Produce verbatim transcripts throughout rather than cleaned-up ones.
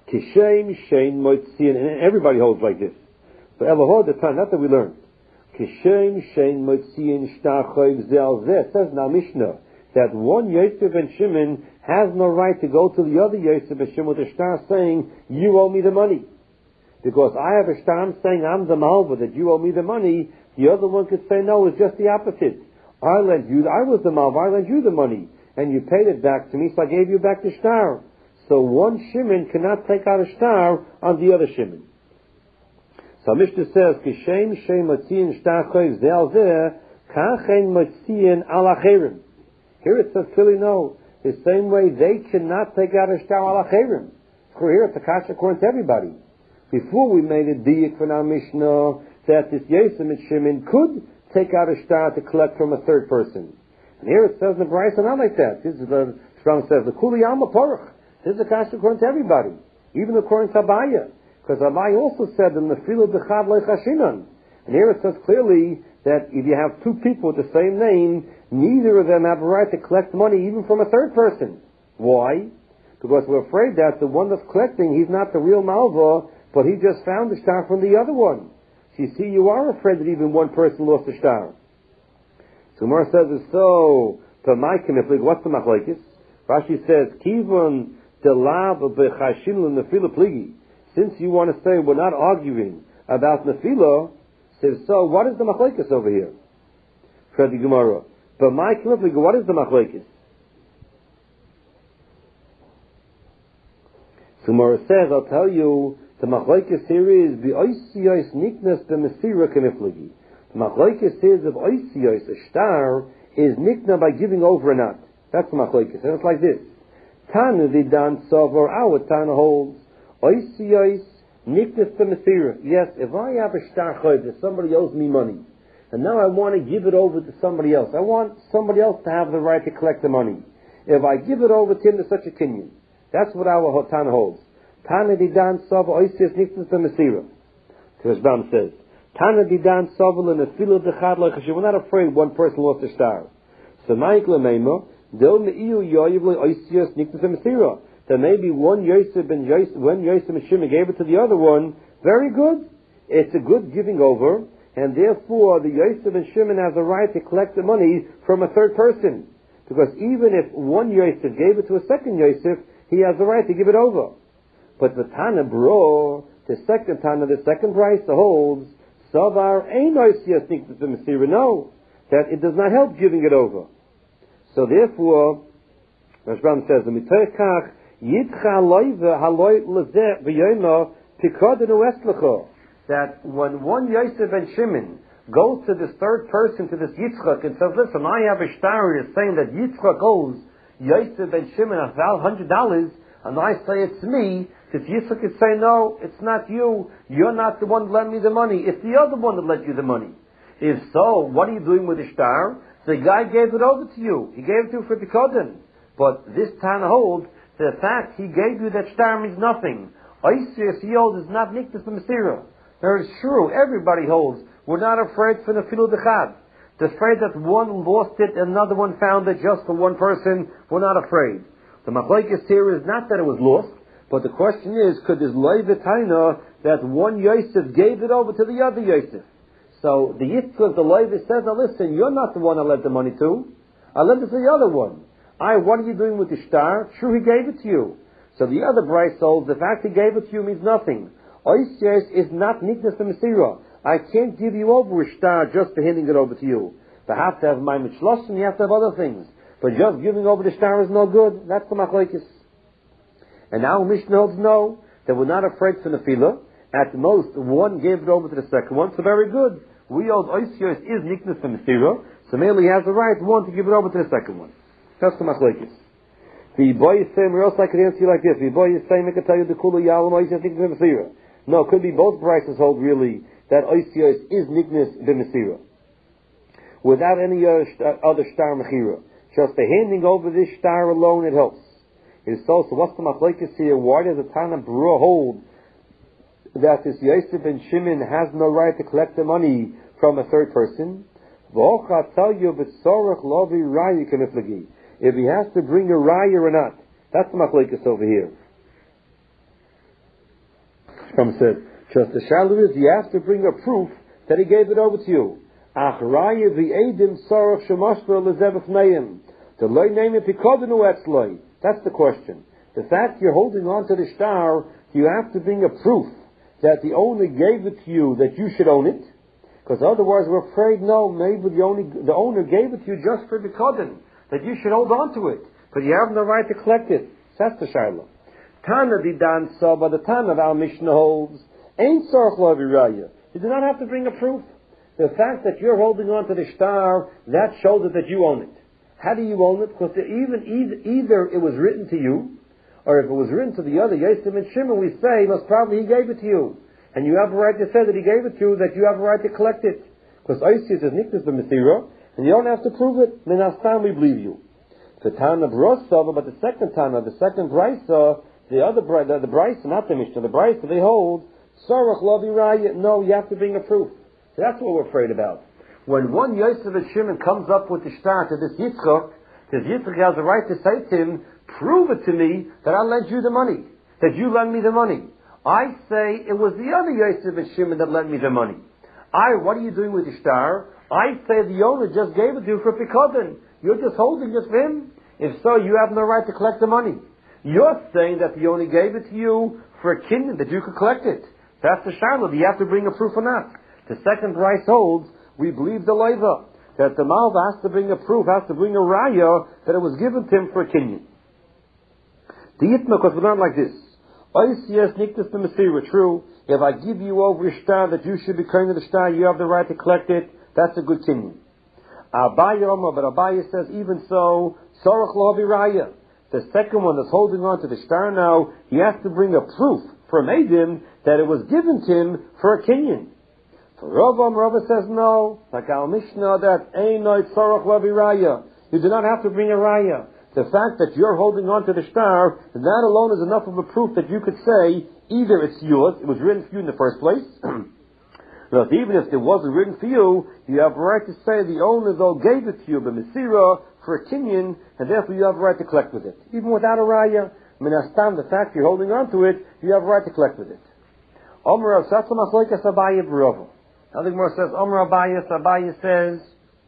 Kishem shein moitzian, and everybody holds like this. But Elohod, the time, not that we learned. Kishem shein moitzian shtar choiv zel zeh. Says now Mishnah that one Yosef and Shimon has no right to go to the other Yosef and Shimon with a shtar saying, you owe me the money. Because I have a shtar saying I'm the malva, that you owe me the money. The other one could say, no, it's just the opposite. I lent you, I was the malva, I lent you the money. And you paid it back to me, so I gave you back the shtar. So one Shimon cannot take out a shtar on the other Shimon. So Mishnah says, Kishem shem motziin shtar choiv zel zeh, kachen motziin al acherim. Here it says clearly no. The same way they cannot take out a shtar al acherim. Here it's a kasha according to everybody. Before we made it diak for our Mishnah that this Yosef and Shimon could take out a shtar to collect from a third person. And here it says in the Brisa not like that. This is the Strong says the Kuli Alma Porach. This is a kasha according to everybody, even according to Abaya, because Abaya also said in the Nefila B'chad Leichashinan. And here it says clearly that if you have two people with the same name, neither of them have a right to collect money even from a third person. Why? Because we're afraid that the one that's collecting, he's not the real Malva, but he just found the shtar from the other one. So you see, you are afraid that even one person lost the shtar. So Gemara says, so, to my kiniflig, what's the machlekes? Rashi says, Kivon delav b'chashin l'nefila pligi. Since you want to say we're not arguing about nefila, says, so what is the machlekes over here? Said the Gemara. But my kiniflig, what is the machlekes? So Gemara says, I'll tell you, the machlekes here is b'oisiyos niknas b'mesira kinifligi. The machlekes here is of oisiyos, a star, is nikna by giving over or not. That's the machlekes. And it's like this. Tana vidan sovar, our Tana holds. Oisiyos niknas b'mesira. Yes, if I have a star choiv that somebody owes me money, and now I want to give it over to somebody else, I want somebody else to have the right to collect the money. If I give it over to him, there's such a kinyan. That's what our Tana holds. Tana didan sovar, oisiyos niknas b'mesira. Rashbam says, Tana didan sovar l'nefila d'chad l'chashiv. We're not afraid one person lost a star. So Ma'ik l'meima, Del meiu yoyiv le'oisios niknas b'mesira. There may be one Yosef and Yosef, when Yosef and Shimon gave it to the other one, very good. It's a good giving over, and therefore the Yosef and Shimon has a right to collect the money from a third person. Because even if one Yosef gave it to a second Yosef, he has the right to give it over. But the Tana Bro, the second Tana, the second price holds, Savar ein oisios niknas b'mesira. No, that it does not help giving it over. So therefore, Rashbam says, "Mitochach yitcha loive haloi lezeh v'yoyma pikodenu eslecho." That when one Yosef and Shimon goes to this third person, to this Yitzchak, and says, "Listen, I have a shtar is saying that Yitzchak owes Yosef and Shimon a hundred dollars," and I say it's me. If Yitzchak could say, "No, it's not you. You're not the one that lent me the money. It's the other one that lent you the money." If so, what are you doing with the shtar? The guy gave it over to you. He gave it to you for the Koden. But this Tana holds the fact he gave you that shtar means nothing. Oisius he holds is not niknas b'mesira. Now it's true, everybody holds. We're not afraid for the filu dechad. The afraid that one lost it and another one found it just for one person, we're not afraid. The machlekes here is not that it was lost, but the question is, could this loy v'taina that one Yosef gave it over to the other Yosef? So the Yitzchak, the Levi says, now listen, you're not the one I lent the money to. I lent it to the other one. I, what are you doing with the shtar? Sure, he gave it to you. So the other Bryce holds, the fact he gave it to you means nothing. Oisios is not niknas b'mesira. I can't give you over a shtar just for handing it over to you. You have to have my mitzlosim, you have to have other things. But just giving over the shtar is no good. That's the machlekes. And now Mishnah holds no, that we're not afraid for nefila. At most, one gave it over to the second one, so very good. We hold oisios is niknas b'mesira, so merely he has the right, one, to give it over to the second one. That's the machlekes. The boy is saying, or else I could answer you like this. The boy is saying, I can tell you the kula yalam oisios niknas b'mesira. No, it could be both prices hold really that oisios is niknas b'mesira. Without any other, other shtar mechira. Just the handing over this shtar alone, it helps. It is so, so what's the machlekes here? Why does the Tana Bura hold that this Yosef and Shimon has no right to collect the money from a third person? If he has to bring a raya or not, that's the machlekes over here. From said, just the shadow is, you have to bring a proof that he gave it over to you. Achraya v'edim sarach shemashver lezevach neim. The loy name it pikodenu etzloi. That's the question. The fact you're holding on to the star, you have to bring a proof that the owner gave it to you, that you should own it. Because otherwise we're afraid, no, maybe the, only, the owner gave it to you just for the kodin, that you should hold on to it, but you have no right to collect it. That's the Shiloh. Tana didan so, but the Tana of our Mishnah holds, ain't sarach lo viraya. You do not have to bring a proof. The fact that you're holding on to the star, that shows it that you own it. How do you own it? Because even either, either it was written to you, or if it was written to the other, Yosef and Shimon, we say, most probably he gave it to you. And you have a right to say that he gave it to you, that you have a right to collect it. Because Oisius is niknas b'mesira, and you don't have to prove it. Then time we believe you. The Tana Brosava, but the second Tana, the second Brisa, the other the, the Brisa, not the Mishnah, the Brisa, they hold, Sarach lo viraya. No, you have to bring a proof. So that's what we're afraid about. When one Yosef and Shimon comes up with the shtar to this Yitzchak, this Yitzchak has a right to say to him, prove it to me that I lent you the money, that you lent me the money. I say it was the other Yosef and Shimon that lent me the money. I, what are you doing with the shtar? I say the owner just gave it to you for Pikodin. You're just holding it for him. If so, you have no right to collect the money. You're saying that the owner gave it to you for a kinyan, that you could collect it. That's the Shiloh. Do you have to bring a proof or not? The second Bryce holds, we believe the Leiva, that the Malva has to bring a proof, has to bring a raya that it was given to him for a kinyan. The Yitma, because we learn like this. Oisias niktas b'mesira, true. If I give you over a shtar that you should be carrying the shtar, you have the right to collect it. That's a good kinyan. Abaye Omar, but Abaye says, even so, Sarach lo viraya. The second one that's holding on to the shtar now, he has to bring a proof from Eidim that it was given to him for a kinyan. For Ravam, Rava says no, like our Mishnah, that Einoit Sarach lo viraya. You do not have to bring a raya. The fact that you're holding on to the shtar, that alone is enough of a proof that you could say, either it's yours, it was written for you in the first place, but even if it wasn't written for you, you have a right to say the owner though gave it to you, but Mesira, for a kinyan, and therefore you have a right to collect with it. Even without a raya, Minastam, the fact you're holding on to it, you have a right to collect with it. Omer of Satzam Achloikas Abaye B'Rova. Now the Gemara says, Omer Abaye, Abaye says,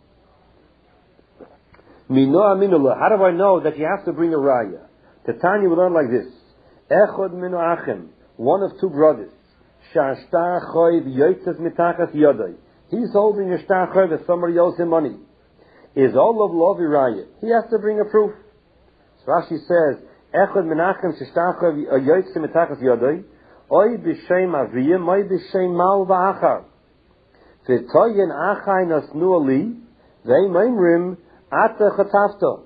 how do I know that you have to bring a raya? Tanya we learn like this. Echod minu achem, one of two brothers. Shashtar choy v'yotzes mitachas yodai. He's holding a shtar choy that somebody owes him money. Is all of lo viraya. He has to bring a proof. So Rashi says, Echod menachem shashtar choy v'yotzes mitachas yodai. Oy b'shem aviyim, oy b'shem mal v'achar. V'toyen achai nasnu ali, v'ei meimrim, Ata chatafto.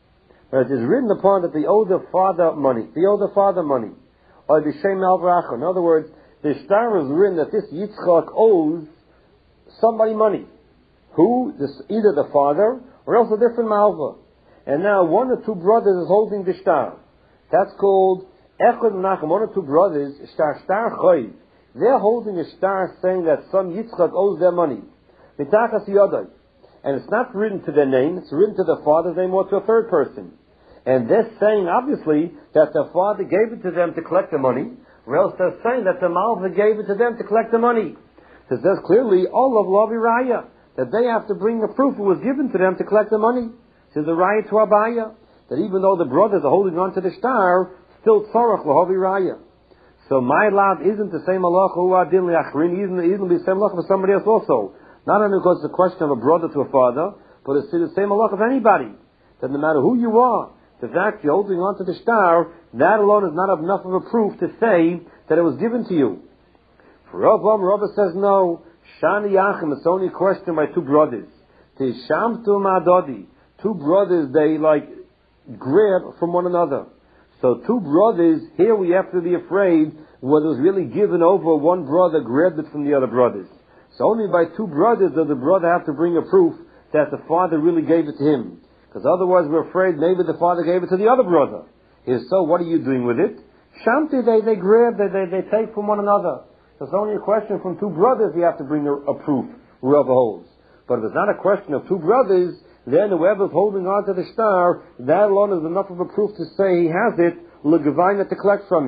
It is written upon that they owe the father money. They owe the father money. Or the shem al. In other words, the shtar is written that this Yitzchak owes somebody money. Who? This, either the father or else a different malva. And now one or two brothers is holding the shtar. That's called Echad Menachem. One or two brothers, shtar shtar choy. They're holding a shtar saying that some Yitzchak owes their money. Mitachas yodai. And it's not written to their name, it's written to the father's name or to a third person. And they're saying, obviously, that the father gave it to them to collect the money, or else they're saying that the malva gave it to them to collect the money. So it says clearly, all of Lavi Raya, that they have to bring a proof it was given to them to collect the money. So the Raya to Abaya, that even though the brothers are holding on to the star, still Tzorach Lavi Raya. So my love isn't the same halacha who adin liachrin, isn't the same halacha for somebody else also. Not only because it's a question of a brother to a father, but it's the same halacha of anybody. That no matter who you are, the fact you're holding on to the star, that alone is not enough of a proof to say that it was given to you. For Rav, Rav says no. Shani Yachim, it's only a question by two brothers. Tishamtu Madodi. Two brothers, they like grab from one another. So two brothers, here we have to be afraid whether it was really given over, one brother grabbed it from the other brothers. So only by two brothers does the brother have to bring a proof that the father really gave it to him. Because otherwise we're afraid maybe the father gave it to the other brother. If so, what are you doing with it? Shamti, they, they grab, they, they, they take from one another. So it's only a question from two brothers you have to bring a, a proof, whoever holds. But if it's not a question of two brothers, then whoever's holding on to the star, that alone is enough of a proof to say he has it, l'gavina, to collect from it.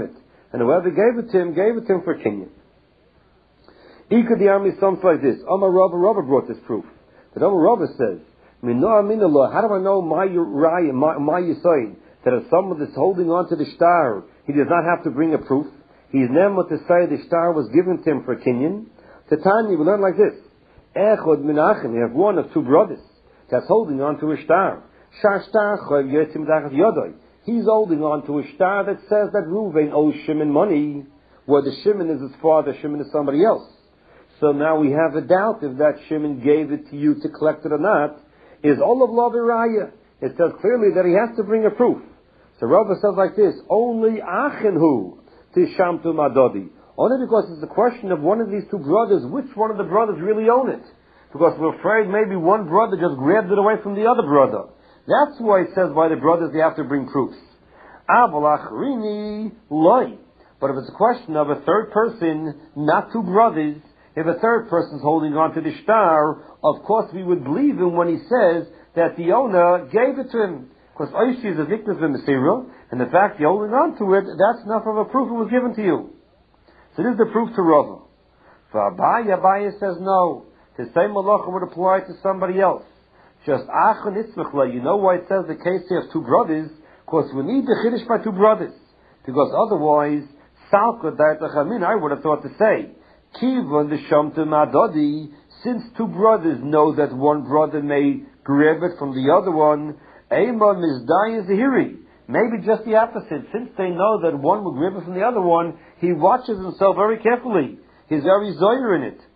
and whoever gave it to him, gave it to him for kinyan. Ika the army something like this. Amar Rava, Rava brought this proof. But Amar Rava says, Minah minallah, how do I know my Uriah, my, my Yisoid, that if someone is holding on to the star, he does not have to bring a proof? He is never to say the star was given to him for kinyan. Tanya, we learn like this. Echod minachem, you have one of two brothers that's holding on to a star. Shar star choy yotzim dachat yodoi. He's holding on to a star that says that Reuven owes Shimon money, where the Shimon is his father, Shimon is somebody else. So now we have a doubt if that Shimon gave it to you to collect it or not. Is all of law Raya? It says clearly that he has to bring a proof. So Rava says like this, only Achenhu Tishamtu Madodi. Only because it's a question of one of these two brothers, which one of the brothers really own it. Because we're afraid maybe one brother just grabbed it away from the other brother. That's why it says by the brothers they have to bring proofs. Avalachrini loy. But if it's a question of a third person, not two brothers, if a third person's holding on to the star, of course we would believe him when he says that the owner gave it to him. Because Oishi is a victim of Mesira, and the fact you're holding on to it, that's enough of a proof it was given to you. So this is the proof to Rava. For Abaye, Abaye says no. The same malacha would apply to somebody else. Just Achon Itzmachla, you know why it says the case here of two brothers? Because we need the Chiddush by two brothers. Because otherwise, Salka Daitachamin, I would have thought to say, Kivon the Shamtu Madodi, since two brothers know that one brother may grab it from the other one, Eima Mizdai Zahiri. Maybe just the opposite. Since they know that one will grab it from the other one, he watches himself very carefully. He's very zoyer in it.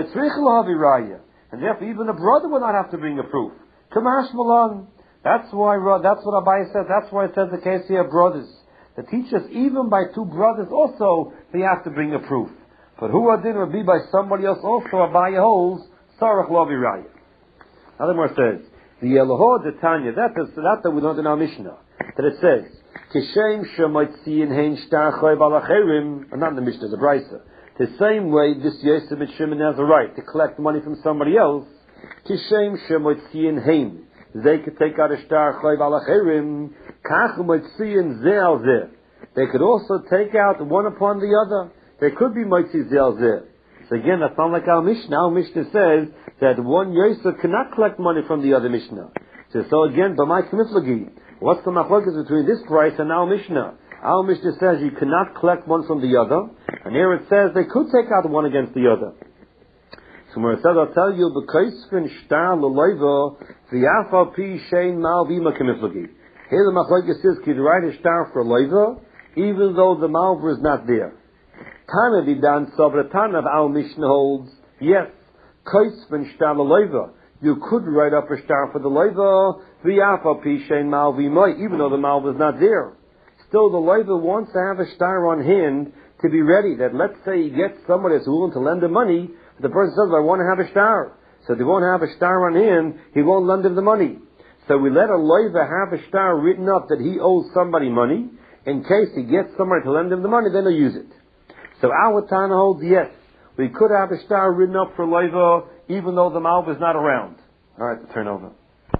And therefore even a brother will not have to bring a proof. Kamash Malan. That's why, that's what Abaye says. That's why it says the case here of brothers. The teachers, even by two brothers also, they have to bring a proof. But who adin would be by somebody else also, Abaye holds, Sarach Lo Viraya. Another more says, the Elohod, the Tanya, that is that that we learned in our Mishnah, that it says, Kishem Shemoitziin Hein Shtar Choy Balacherim, not in the Mishnah, the Brisa. The same way this Yosef and Shimon has a right to collect money from somebody else, Kishem Shemoitziin Hein, they could take out a Shtar Choy Balacherim, Kach Moitziin Ze'al Zeh. They could also take out one upon the other. There could be Moitzi Ze'al Zeh. So again, that's not like our Mishnah. Our Mishnah says that one Yosef cannot collect money from the other Mishnah. So, so again, B'mai K'miflagi, what's the machlokas between this price and our Mishnah? Our Mishnah says you cannot collect one from the other, and here it says they could take out one against the other. So when it says, I'll tell you, B'kaisfin shtar l'loiva v'yafal pi shein mal v'ima k'miflagi. Here the machlokas says, could you write a shtar for loiva, even though the malva is not there? Tana Vidan Sabratana of our Mishnah holds, yes, Kaisven Shtar Leiva. You could write up a star for the Leiva, V'yafa Pishain Mal V'mai, even though the Mal was not there. Still, the Leiva wants to have a star on hand to be ready, that let's say he gets somebody that's willing to lend him money, the person says, I want to have a star. So if they won't have a star on hand, he won't lend him the money. So we let a Leiva have a star written up that he owes somebody money, in case he gets somebody to lend him the money, then he'll use it. So our Tana holds, yes, we could have a star written up for Leiva, even though the Malva is not around. All right, turn over.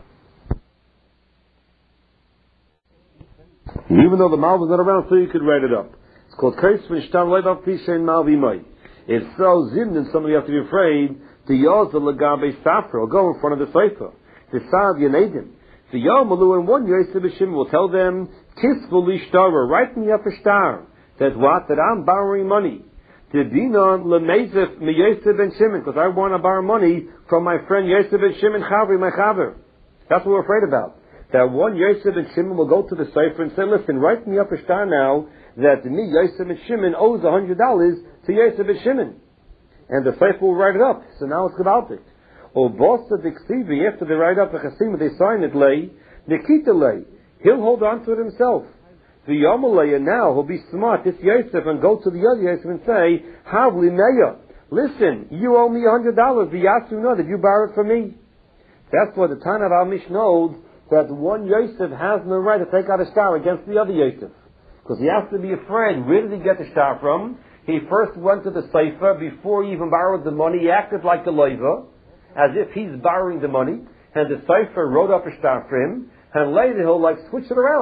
Even though the Malva is not around, so you could write it up. It's called Kais V'Shtar Leiva Pishain Malvi Mai. If so, Zim, then somebody have to be afraid, the Yoz the Lagabe Safra, will go in front of the Sefer. The Sav Yenedim. The Yomalu and one Yosef B'Shim will tell them, Kisvul Lishtara, write me up a star. That what? That I'm borrowing money. To dinon lemezef me Yosef ben Shimon, because I want to borrow money from my friend Yosef ben Shimon Chavri, my Chaver. That's what we're afraid about. That one Yosef ben Shimon will go to the Sefer and say, listen, write me up a star now that me, Yosef ben Shimon, owes a hundred dollars to Yosef ben Shimon. And the Sefer will write it up. So now it's about it. Or Bosa Dixivi, after they write up the Chasim, they sign it, lay, Nikita lay. He'll hold on to it himself. The Yamalaya now will be smart, this Yosef, and go to the other Yosef and say, Havli Meya, listen, you owe me a hundred dollars, the Yasu know that you borrowed from me. That's why the Tana of our Mishnah holds that one Yosef has no right to take out a star against the other Yosef. Because he has to be afraid, where did he get the star from? He first went to the Sefer, before he even borrowed the money, he acted like the Leiva, as if he's borrowing the money, and the Sefer wrote up a star for him, and later he'll like switch it around.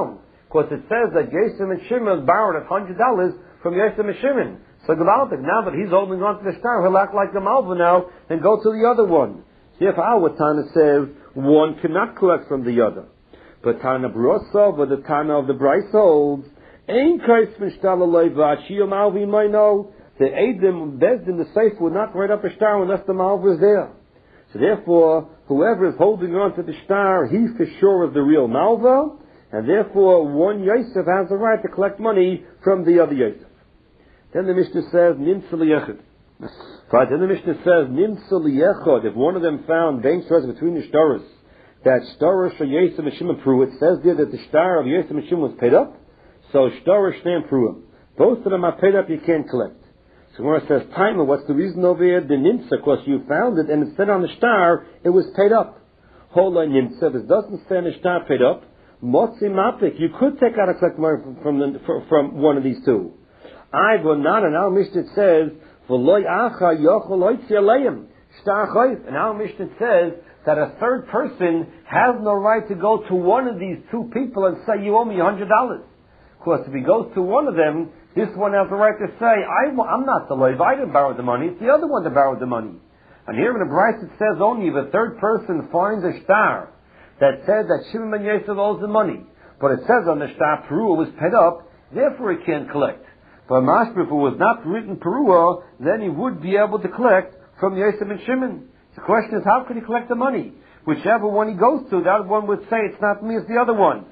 Because it says that Yosef and Shimon borrowed one hundred dollars from Yosef and Shimon. So Gavaldik, now that he's holding on to the star, he'll act like the Malva now and go to the other one. See, if our Tana says one cannot collect from the other. But Tana Brosov, or the Tana of the Bryce holds, Ein Kais Mishtala Leiva, Shiyom Malvi might know, the Eidim, Bezdin, the Seif would not write up a star unless the Malva is there. So therefore, whoever is holding on to the star, he for sure is the real Malva, and therefore one Yosef has the right to collect money from the other Yosef. Then the Mishnah says, Nimtza liyechad. Right, then the Mishnah says, Nimtza liyechad. If one of them found bein shtoros between the shtoros, that shtoros of Yosef and Shimon pru, it says there that the star of Yosef and Shimon was paid up, so shtoros shneim pruim. Both of them are paid up, you can't collect. So when it says, Taima, what's the reason over here? The Nimtza, because you found it, and it said on the star, it was paid up. Hola Nimtza, if it doesn't say on the star paid up, Motzi Mapik, you could take out a collect money from, from, the, from one of these two. I go not, and our Mishnah says, V'loy acha yochol oitzi aleim, shtar chayv. And our Mishnah says that a third person has no right to go to one of these two people and say, you owe me one hundred dollars. Of course, if he goes to one of them, this one has the right to say, I, I'm not the loiv, I didn't borrow the money, it's the other one that borrowed the money. And here in the Bryce it says only if a third person finds a star that says that Shimon ben Yosef owes the money, but it says on the star Peru was paid up, therefore he can't collect. But Mashma, if it was not written Perua, then he would be able to collect from Yosef and Shimon. The question is, how could he collect the money? Whichever one he goes to, that one would say, it's not me, it's the other one.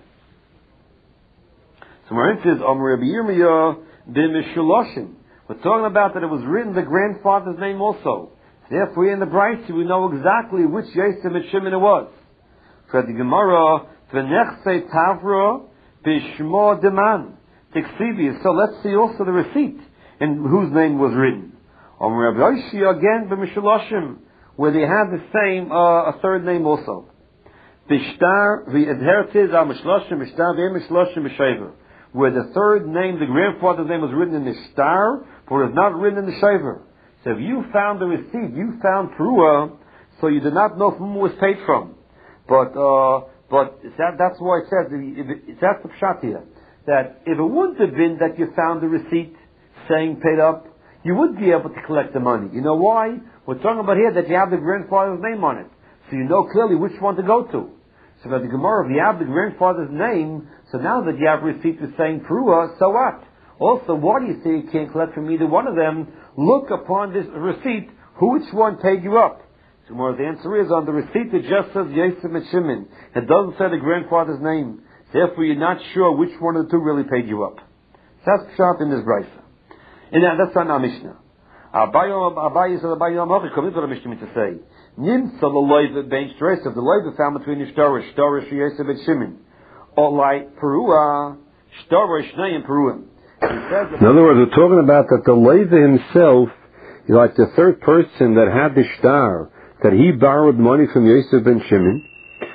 So Marin says, Amr Rabbi Yirmiyah bin Mishuloshin. We're talking about that it was written the grandfather's name also. Therefore, in the Bryce, we know exactly which Yosef and Shimon it was. For the Gemara, V'nechse Tavra Bishmo Deman. So let's see also the receipt in whose name was written. On Rabbi Yoshi again, b'mishloshim, where they have the same, uh, a third name also. Bishtar v'edhertiz al mishloshim, bishtar v'mishloshim b'shaver. Where the third name, the grandfather's name was written in the star, but it was not written in the shaver. So if you found the receipt, you found Perua, so you did not know from whom it was paid from. But, uh, but that, that's why it says, that's the pshat here. That if it wouldn't have been that you found the receipt saying paid up, you would be able to collect the money. You know why? We're talking about here that you have the grandfather's name on it. So you know clearly which one to go to. So by the Gemara, if you have the grandfather's name, so now that you have a receipt that's saying Perua, so what? Also, why do you say you can't collect from either one of them? Look upon this receipt, who which one paid you up? So more the answer is on the receipt it just says Yosef and Shimon. It doesn't say the grandfather's name. Therefore, you're not sure which one of the two really paid you up. So that's pshat in this brisa. And that's on our Mishnah. Abayi said, Abayi Amachi, come into the Mishnah to say, Nimtza the loiv ben shtoros, if the loiv found between the shtoros, shtoros Yosef and Shimon, or like Perua, shtoros shnei and Peruim. In other words, we're talking about that the loiv himself, like the third person that had the shtar, that he borrowed money from Yosef ben Shimon,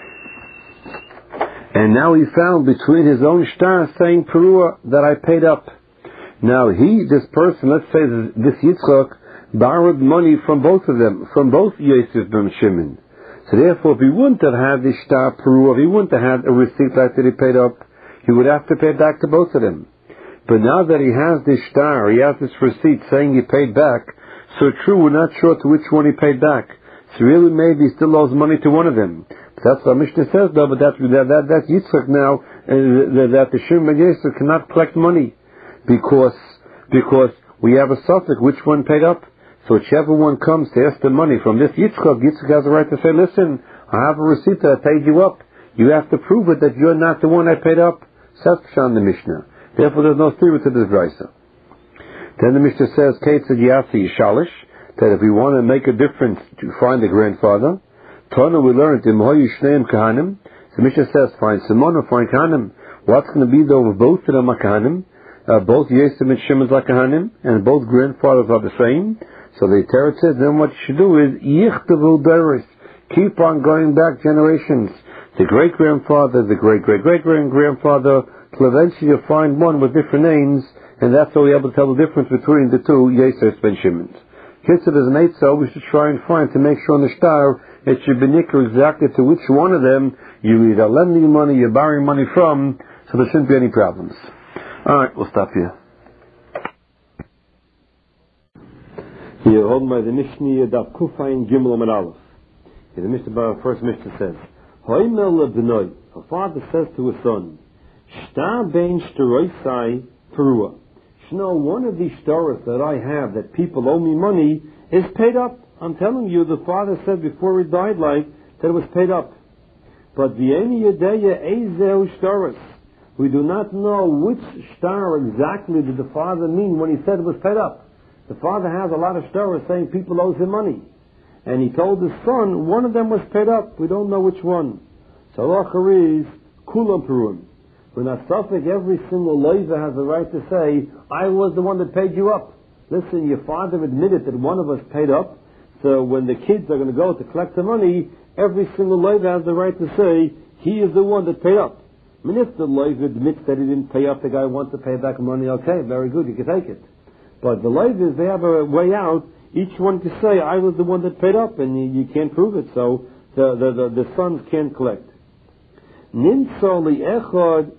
and now he found between his own shtar saying Perua that I paid up. Now he, this person, let's say this Yitzchak, borrowed money from both of them, from both Yosef ben Shimon. So therefore, if he wouldn't have had the shtar Perua, if he wouldn't have had a receipt like that he paid up, he would have to pay back to both of them. But now that he has this shtar, he has this receipt saying he paid back, so true, we're not sure to which one he paid back. So really maybe he still owes money to one of them. That's what Mishnah says, though, but that, that, that, that Yitzchak now, uh, that the Shimon ben Yosef cannot collect money, because, because we have a suffix, which one paid up? So whichever one comes to ask the money from this Yitzchak, Yitzchak has the right to say, listen, I have a receipt that I paid you up. You have to prove it that you're not the one I paid up. That's Pshan the Mishnah. Therefore there's no theory to this Brisa. Then the Mishnah says, Kate said Yasi Yishalish, that if we want to make a difference to find the grandfather, Tana we learned in Mohayu Shneim Kahanim. The Mishnah says, find Simon or find Kahanim. What's going to be though if both of them are Kahanim? Uh, both Yosef and Shimon are Kahanim, and both grandfathers are the same. So the Torah says, then what you should do is, Yichtavu Beres. Keep on going back generations. The great-grandfather, the great-great-great-grandfather, till eventually you find one with different names, and that's how we're able to tell the difference between the two Yosef and Shimon. Kitzur is an eitzah, we should try and find to make sure on the star it should be nicker exactly to which one of them you either lending money, you're borrowing money from, So there shouldn't be any problems. Alright, we'll stop here. Here, hold by the Mishnah, Daf Kufayin Gimel Amar Aleph. Here, the Mishnah, first Mishnah says, Hoymel lebnoi, a father says to his son, Shta bein shtaroisai perua. Shno, one of these shtaros that I have, that people owe me money, is paid up. I'm telling you, the father said before he died, like, that it was paid up. But v'eni yedeya ezeu shtaros. We do not know which shtar exactly did the father mean when he said it was paid up. The father has a lot of shtaros saying people owe him money. And he told his son, one of them was paid up. We don't know which one. So Lachar is kulam peruim. When a suffix, every single loiva has the right to say, I was the one that paid you up. Listen, your father admitted that one of us paid up. So when the kids are going to go to collect the money, every single loiva has the right to say, he is the one that paid up. I mean, if the loiva admits that he didn't pay up, the guy wants to pay back money, okay, very good, you can take it. But the loivas, they have a way out. Each one can say, I was the one that paid up, and you, you can't prove it, so the, the, the, the sons can't collect. Ninsoli echad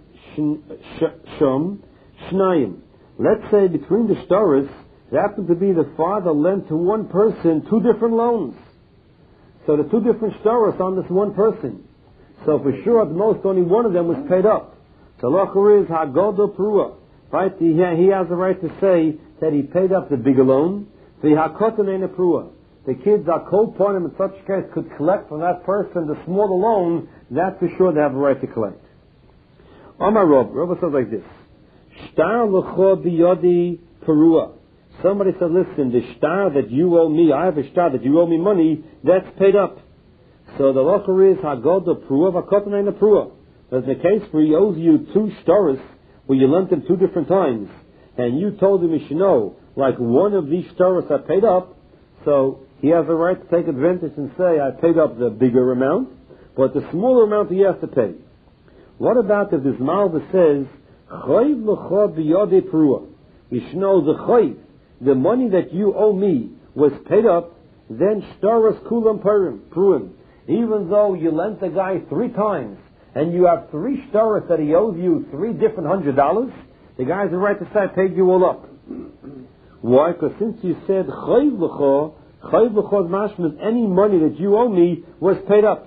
shum shnayim. Let's say between the shtaros, it happened to be the father lent to one person two different loans. So the two different shtaros on this one person. So for sure, at most, only one of them was paid up. So Lachar is hagodo perua. Right? He, he has the right to say that he paid up the bigger loan. The hakotan ein perua. The kids are co-partner in such case could collect from that person the smaller loan. That's for sure they have a right to collect. Amar Rav, Rav says like this: Shtar l'cho biyodi perua. Somebody said, listen, the shtar that you owe me, I have a shtar that you owe me money, that's paid up. So the locher is hagoda perua v'hakotan ein perua. There's a case where he owes you two shtaros where you lent him two different times, and you told him you should know, like one of these shtaros are paid up, so he has a right to take advantage and say, I paid up the bigger amount, but the smaller amount he has to pay. What about if this malva says, chayv l'cho biyodei perua? You should know the chayv, the money that you owe me was paid up, then shtaros kulam peruim. Even though you lent the guy three times, and you have three shtaros that he owes you three different hundred dollars, the guy has the right to say, I paid you all up. Why? Because since you said chayv l'cho, chayv l'cho is mashman, any money that you owe me was paid up.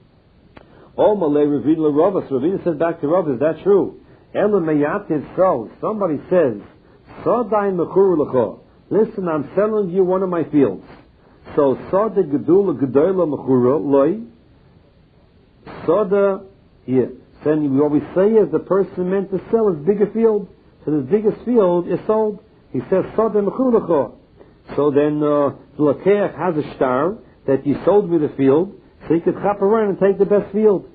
Oh, Malay Ravina Ravas. Ravina said back to Rav, is that true? Ela meyativ so. Somebody says, Sadain mechuru l'cho. Listen, I'm selling you one of my fields. So, Sada gedula gedola mechura loy. Sada, yeah. Then what we say is the person meant to sell his bigger field. So the biggest field is sold. He says, Sada mechuru l'cho. So then, uh, the lakeach has a star that you sold me the field, so he could hop around and take the best field.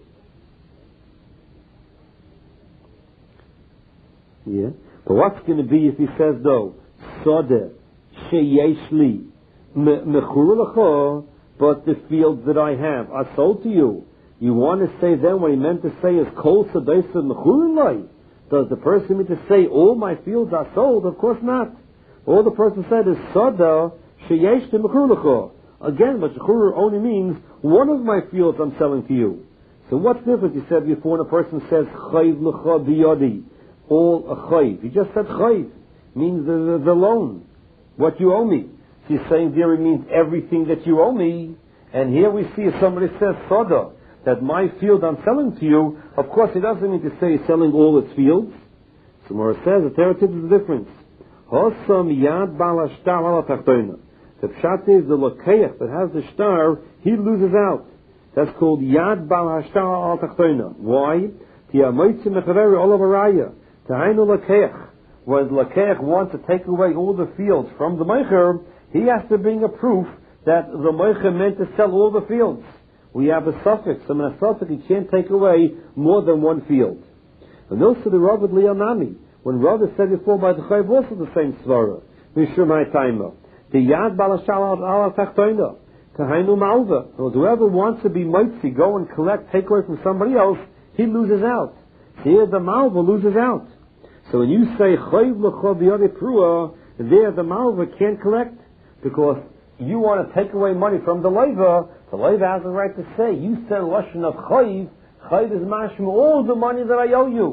Yeah. But what's going to be if he says, though, Sada sheyesh li mechur l'cho, but the fields that I have are sold to you. You want to say then what he meant to say is kol sadaisa mechur l'ay. Does the person mean to say all my fields are sold? Of course not. All the person said is Sada sheyesh li mechur l'cho. Again, but mechur only means one of my fields I'm selling to you. So what's different? He said before when a person says chayv l'cho biyodi, all a chayv. He just said chayv, means the, the, the loan, what you owe me. So he's saying there it means everything that you owe me. And here we see if somebody says Sada, that my field I'm selling to you, of course he doesn't mean to say he's selling all its fields. So Mora says the Torah tells the difference. Hosam yad bal hashtar ala tachtoina. The pshat is the lokeach that has the star, he loses out. That's called yad bal hashtar al tachtoina. Why? Ti amoitzi mechaveri olav araya. Ta'ainu lokeach. When the lokeach wants to take away all the fields from the meicher, he has to bring a proof that the meicher meant to sell all the fields. We have a suffix. I mean, a suffix, he can't take away more than one field. And also the Rav with Leonami. When Rav said before by the Chayv, also the same svara. Mishumai Taima. The Yad Balashal al Tachtoina. Kahainu Malva. Whoever wants to be mitzi, go and collect, take away from somebody else, he loses out. Here the Malva loses out. So when you say Chayv l'cho b'yodei perua, there the Malva can't collect because you want to take away money from the Leiva. The Leiva has the right to say, you said Lashon of Chayv. Chayv is mashma all the money that I owe you.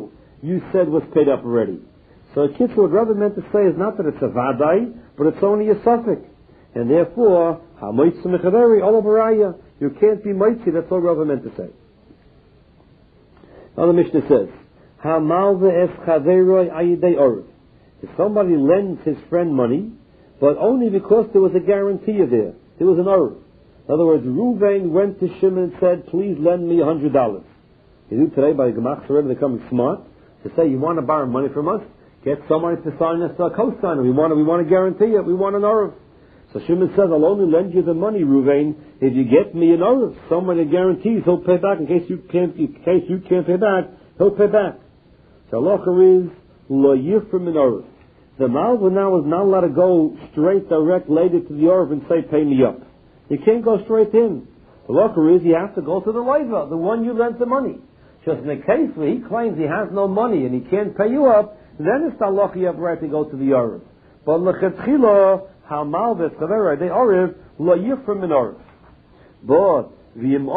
you said was paid up already. So a kitzur, what Rabbi meant to say is not that it's a vadai, but it's only a suffix. And therefore, ha-moitzi mechaveri, ola baraya, you can't be moitzi, that's all Rabbi meant to say. Now the Mishnah says, ha-malve es chaveroi ayidei orv. If somebody lends his friend money, but only because there was a guarantee there, there was an orv. In other words, Ruvain went to Shimon and said, please lend me a hundred dollars. You do today by Gemach Sareb, they're becoming smart, to say, you want to borrow money from us? Get somebody to sign us a co-signer. We want to, we want to guarantee it. We want an orv. So Shimon says, I'll only lend you the money, Ruvain, if you get me an orv. Somebody guarantees he'll pay back. In case you can't, in case you can't pay back, he'll pay back. So halacha is, lo yifrim an orv. The malva now is not allowed to go straight, direct, later to the orv and say, pay me up. You can't go straight in. The halacha is, you have to go to the leiva, the one you lent the money. Just in the case where he claims he has no money and he can't pay you up, then it's the halacha you have right to go to the orv. But lechetchila, how malva, the orv, lo yifrim an orv. But the